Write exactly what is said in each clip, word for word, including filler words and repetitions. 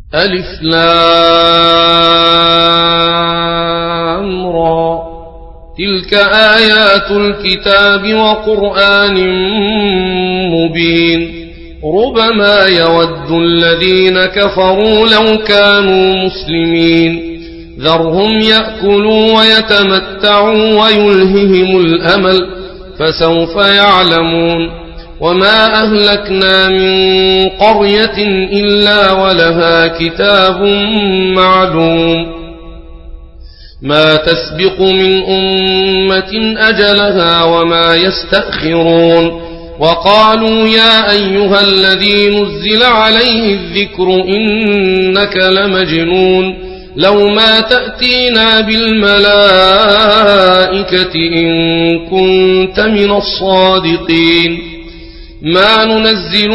ألف لام را تلك آيات الكتاب وقرآن مبين ربما يود الذين كفروا لو كانوا مسلمين ذرهم يأكلوا ويتمتعوا ويلههم الأمل فسوف يعلمون وما أهلكنا من قرية إلا ولها كتاب معلوم ما تسبق من أمة أجلها وما يستأخرون وقالوا يا أيها الذي نزل عليه الذكر إنك لمجنون لو ما تأتينا بالملائكة إن كنت من الصادقين ما ننزل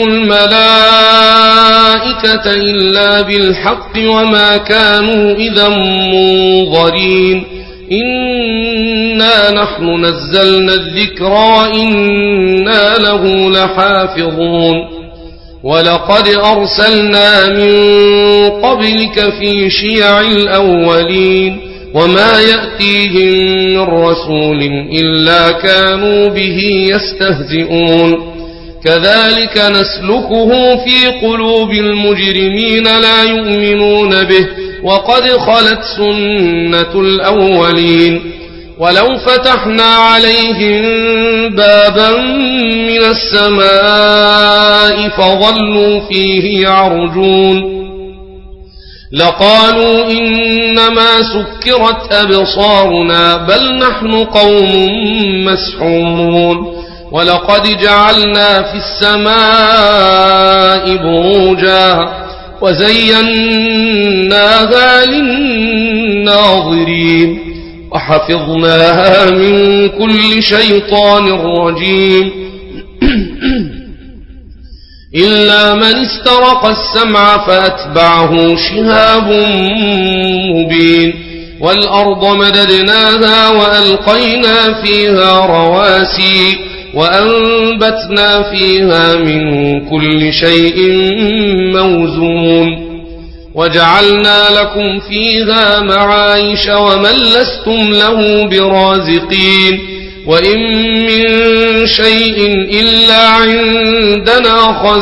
الملائكة إلا بالحق وما كانوا إذا منظرين إنا نحن نزلنا الذكر وإنا له لحافظون ولقد أرسلنا من قبلك في شيع الأولين وما يأتيهم من رسول إلا كانوا به يستهزئون كذلك نسلكه في قلوب المجرمين لا يؤمنون به وقد خلت سنة الأولين ولو فتحنا عليهم بابا من السماء فظلوا فيه يعرجون لقالوا إنما سكرت أبصارنا بل نحن قوم مسحورون ولقد جعلنا في السماء بروجا وزيناها للناظرين وحفظناها من كل شيطان رجيم إلا من استرق السمع فأتبعه شهاب مبين والأرض مددناها وألقينا فيها رواسي وأنبتنا فيها من كل شيء موزون وجعلنا لكم فيها معايش ومن لستم له برازقين وإن من شيء إلا عندنا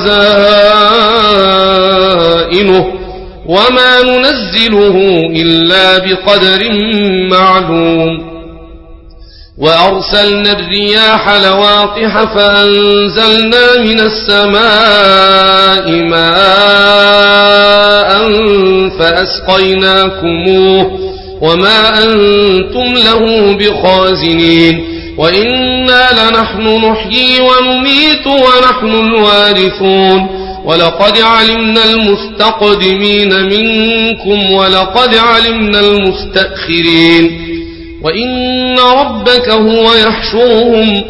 خزائنه وما ننزله إلا بقدر معلوم وأرسلنا الرياح لواقح فأنزلنا من السماء ماء فأسقيناكموه وما أنتم له بخازنين وإنا لنحن نحيي ونميت ونحن الوارثون ولقد علمنا المستقدمين منكم ولقد علمنا المستأخرين وإن ربك هو يحشرهم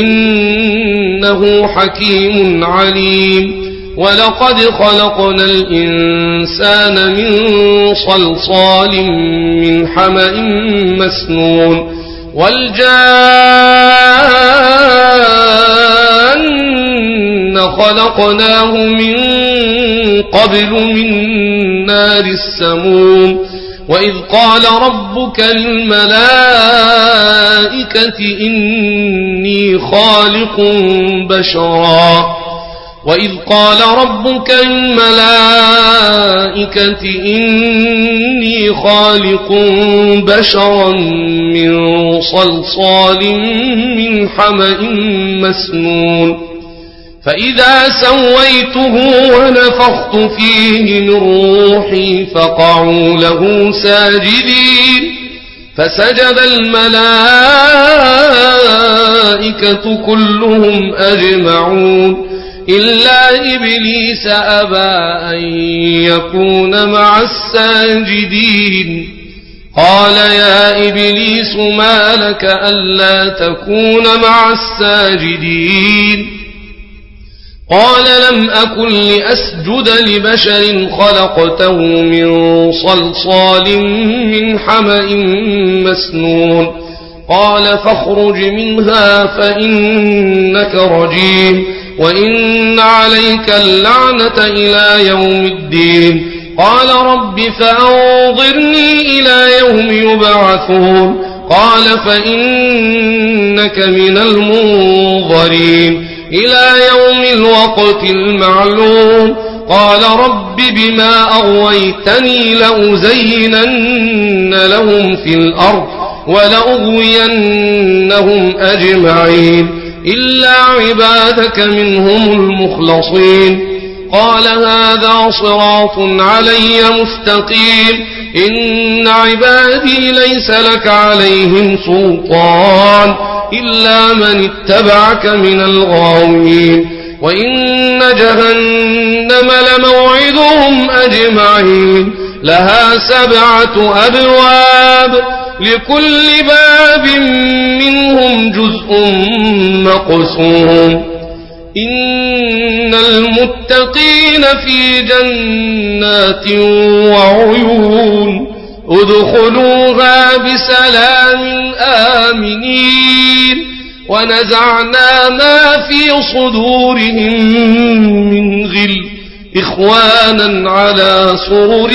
إنه حكيم عليم ولقد خلقنا الإنسان من صلصال من حمأ مسنون والجان خلقناه من قبل من نار السموم وإذ قال ربك للملائكة إني خالق بشرا وإذ قال ربك للملائكة إني خالق بشرا من صلصال من حمأ مسنون فإذا سويته ونفخت فيه من روحي فقعوا له ساجدين فسجد الملائكة كلهم أجمعون إلا إبليس أبى أن يكون مع الساجدين قال يا إبليس ما لك ألا تكون مع الساجدين قال لم أكن لأسجد لبشر خلقته من صلصال من حمأ مسنون قال فاخرج منها فإنك رجيم وإن عليك اللعنة إلى يوم الدين قال رب فأنظرني إلى يوم يبعثون قال فإنك من المنظرين إلى يوم الوقت المعلوم قال رب بما أغويتني لأزينن لهم في الأرض ولأغوينهم أجمعين إلا عبادك منهم المخلصين قال هذا صراط علي مستقيم إن عبادي ليس لك عليهم سلطان إلا من اتبعك من الغاوين وإن جهنم لموعدهم أجمعين لها سبعة أبواب لكل باب منهم جزء مقسوم إن المتقين في جنات وعيون ادخلوها بسلام آمنين ونزعنا ما في صدورهم من غل إخوانا على سرر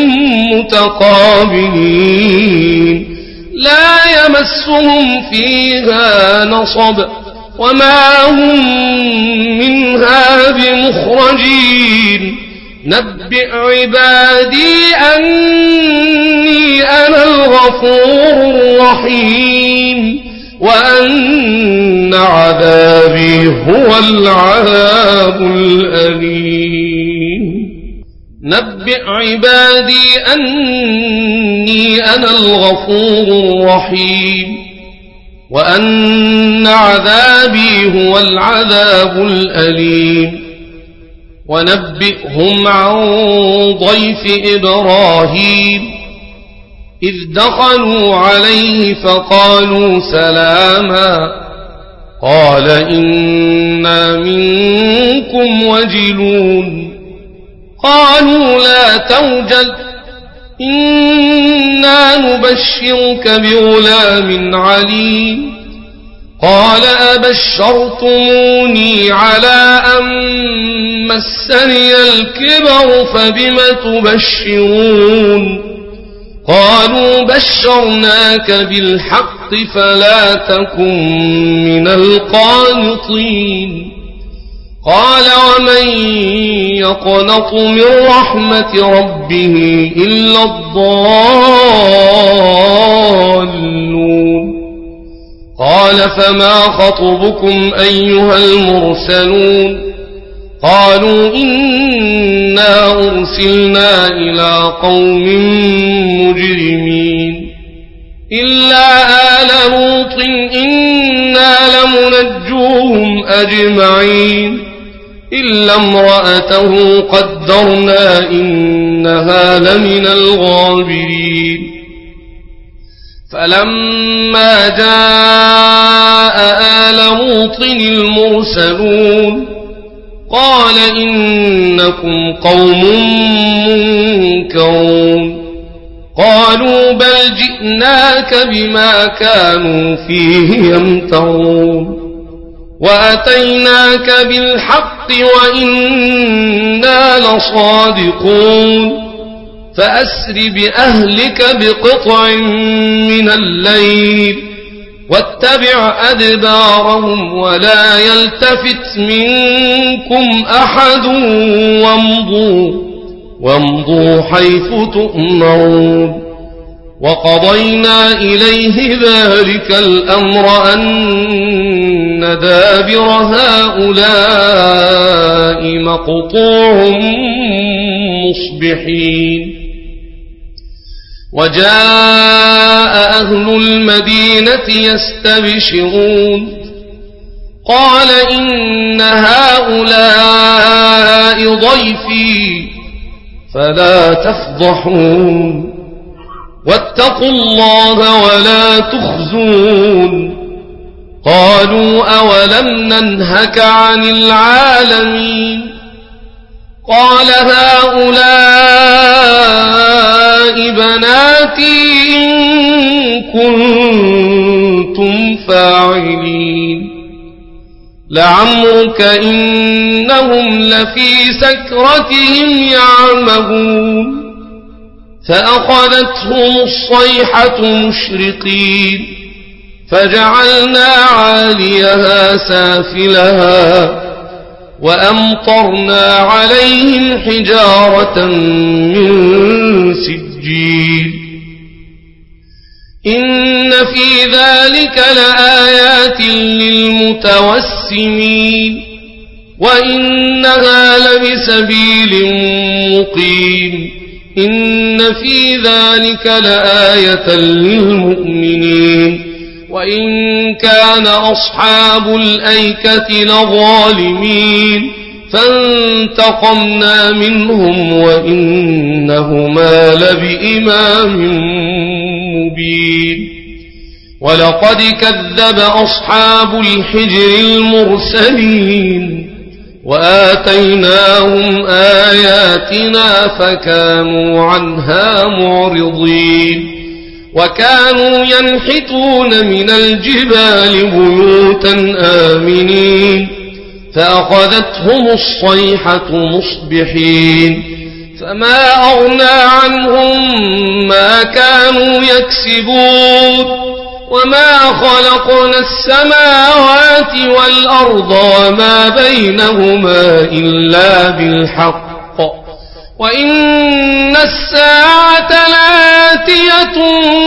متقابلين لا يمسهم فيها نصب وما هم منها بمخرجين نبئ عبادي أني أنا الغفور الرحيم وأن عذابي هو العذاب الأليم نبئ عبادي أني أنا الغفور الرحيم وأن عذابي هو العذاب الأليم ونبئهم عن ضيف إبراهيم إذ دخلوا عليه فقالوا سلاما قال إنا منكم وجلون قالوا لا توجل إنا نبشرك بغلام عليم قال أبشرتموني على أن مسني الكبر فبم تبشرون قالوا بشرناك بالحق فلا تكن من القانطين قال ومن يقنط من رحمة ربه إلا الضالون قال فما خطبكم أيها المرسلون قالوا إنا أرسلنا إلى قوم مجرمين إلا آل لوط إنا لمنجوهم أجمعين إلا امرأته قدرنا إنها لمن الغابرين فلما جاء آل لوط المرسلون قال إنكم قوم منكرون قالوا بل جئناك بما كانوا فيه يمترون وأتيناك بالحق وإنا لصادقون فأسر بأهلك بقطع من الليل واتبع أدبارهم ولا يلتفت منكم أحد وامضوا وامضوا حيث تؤمرون وقضينا إليه ذلك الأمر أن دابر هؤلاء مقطوع مصبحين وجاء أهل المدينة يستبشرون قال إن هؤلاء ضيفي فلا تفضحون واتقوا الله ولا تخزون قالوا أولم ننهك عن العالمين قال هؤلاء بناتي إن كنتم فاعلين لعمرك إنهم لفي سكرتهم يعمهون فأخذتهم الصيحة مشرقين فجعلنا عاليها سافلها وأمطرنا عليهم حجارة من سجيل إن في ذلك لآيات للمتوسمين وإنها لبسبيل مقيم إن في ذلك لآية للمؤمنين وإن كان أصحاب الأيكة لظالمين فانتقمنا منهم وإنهما لبإمام مبين ولقد كذب أصحاب الحجر المرسلين وآتيناهم آياتنا فكانوا عنها معرضين وكانوا ينحتون من الجبال بيوتا آمنين فأخذتهم الصيحة مصبحين فما أغنى عنهم ما كانوا يكسبون وما خلقنا السماوات والأرض وما بينهما إلا بالحق وإن الساعة لآتية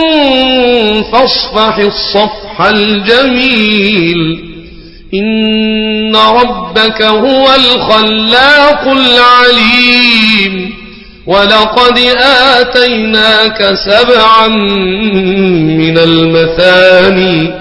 فاصفح الصفح الجميل إن ربك هو الخلاق العليم ولقد آتيناك سبعا من المثاني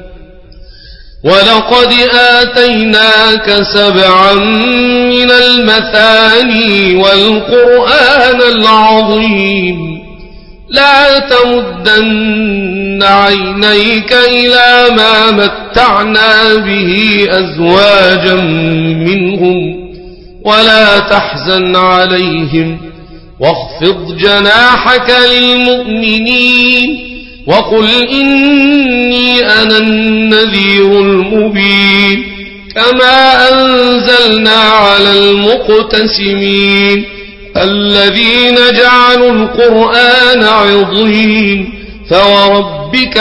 ولقد آتيناك سبعا من المثاني والقرآن العظيم لا تمدن عينيك إلى ما متعنا به أزواجا منهم ولا تحزن عليهم واخفض جناحك للمؤمنين وقل إني أنا النذير المبين كما أنزلنا على المقتسمين الذين جعلوا القرآن عضين فوربك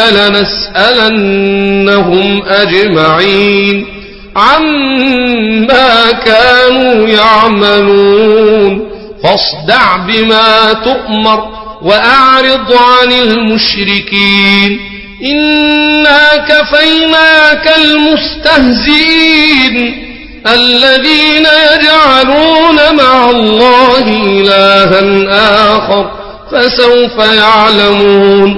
لنسألنهم أجمعين عما كانوا يعملون فاصدع بما تؤمر وأعرض عن المشركين إنا كفيناك المستهزئين الذين يجعلون مع الله إلها آخر فسوف يعلمون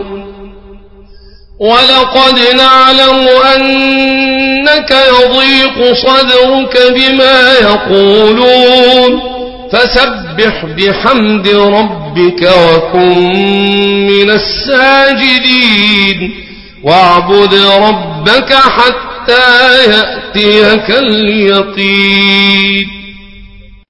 ولقد نعلم أنك يضيق صدرك بما يقولون فسبح بحمد ربك وكن من الساجدين واعبد ربك حتى يأتيك اليقين